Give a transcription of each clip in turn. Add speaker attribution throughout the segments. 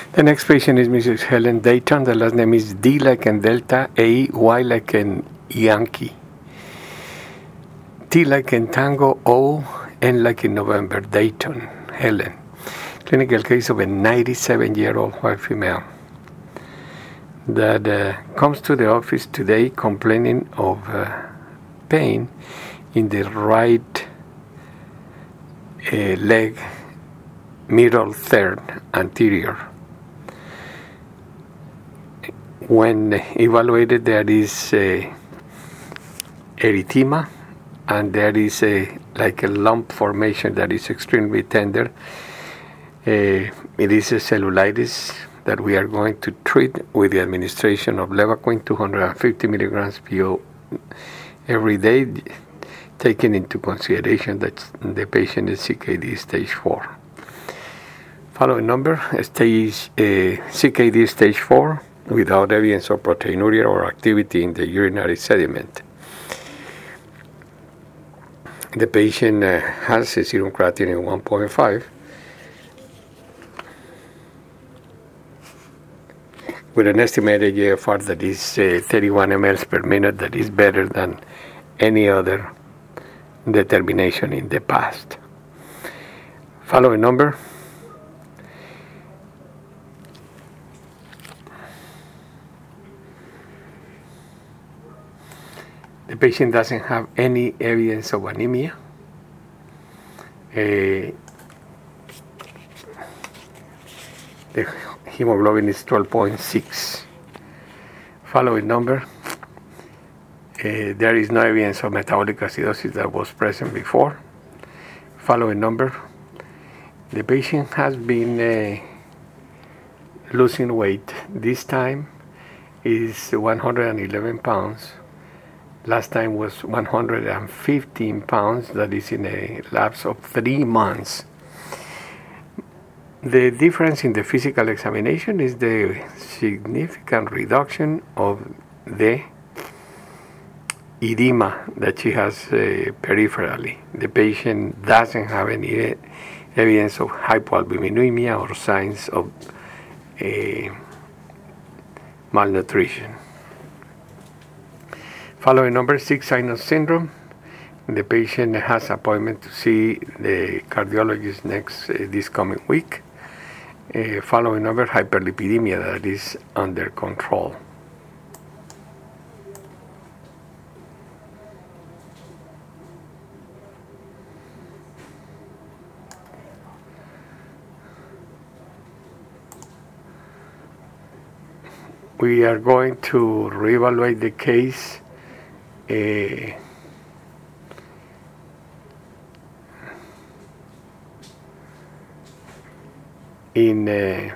Speaker 1: The next patient is Mrs. Helen Dayton. The last name is D like in Delta, A, Y like in Yankee, T like in Tango, O, N like in November. Dayton, Helen. Clinical case of a 97-year-old white female that comes to the office today complaining of pain in the right leg, middle third, anterior. When evaluated, there is erythema, and there is like a lump formation that is extremely tender. It is a cellulitis that we are going to treat with the administration of Levaquin 250 milligrams PO every day, taking into consideration that the patient is CKD stage 4. Following number, stage CKD stage 4 without evidence of proteinuria or activity in the urinary sediment. The patient has a serum creatinine 1.5 with an estimated GFR that is 31 mL per minute, that is better than any other determination in the past. Following number, the patient doesn't have any evidence of anemia. The hemoglobin is 12.6. Following number, there is no evidence of metabolic acidosis that was present before. Following number, the patient has been losing weight. This time is 111 pounds. Last time was 115 pounds, that is in a lapse of 3 months. The difference in the physical examination is the significant reduction of the edema that she has peripherally. The patient doesn't have any evidence of hypoalbuminemia or signs of malnutrition. Following number 6, sinus syndrome. The patient has appointment to see the cardiologist this coming week. Following number, hyperlipidemia that is under control. We are going to reevaluate the case in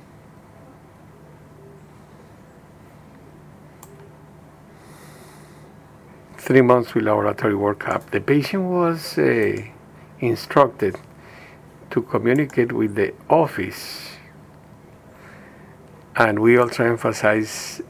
Speaker 1: 3 months with laboratory workup. The patient was instructed to communicate with the office, and we also emphasize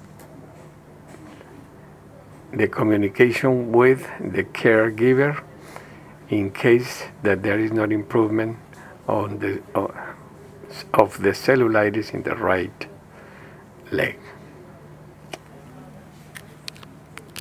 Speaker 1: the communication with the caregiver in case that there is not improvement on of the cellulitis in the right leg.